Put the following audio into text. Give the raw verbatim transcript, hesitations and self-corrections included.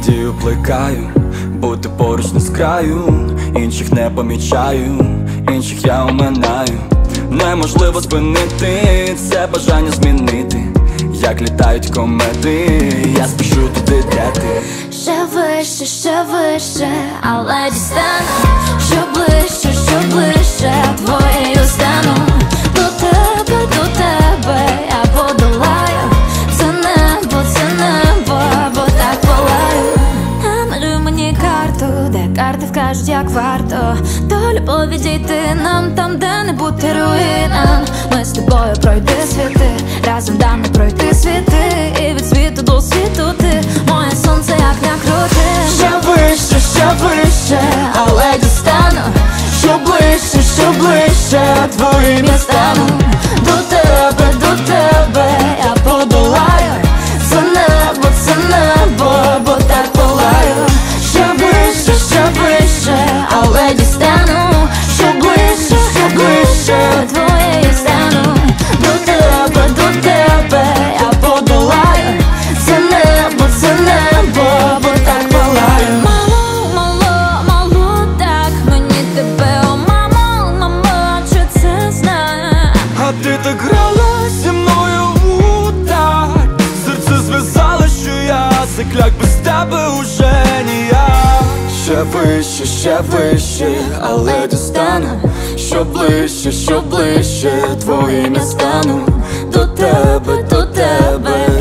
надію плекаю, бути поруч не з краю. Інших не помічаю, інших я оминаю. Неможливо спинити це бажання змінити, як літають комети. Я спішу туди, де ти. Ще вище, ще вище, але дістану. Що ближче, що ближче, твоєю стану. До тебе, до тебе я подолаю. Це небо, це небо, бо так палаю. Намалюй мені карту, де карти вкажуть, як варто до любові дійти нам, там, де не бути руїнам. Ми з тобою пройти світи, разом дам пройти світи. І від світу до світу ти, моє сонце, як не крути. Ще вище, ще вище, але дістану. Що ближче, що ближче, твоїм я стану. До тебе, до тебе я подолаю. Це небо, це небо, бо так палаю. Ще вище, ще вище, але дістану. Що ближче, що ближче, твоєю стану. До тебе, до тебе я подолаю. Це небо, це небо, бо так палаю. Мамо, мало, мало, так мені тебе, о мамо, мамо, чи це знає? А ти так грала зі мною у так. Серце зв'язало, що я закляк, без тебе уже ніяк. Ще вище, ще вище, але дістану. Що ближче, що ближче, твоїм я стану. До тебе, до тебе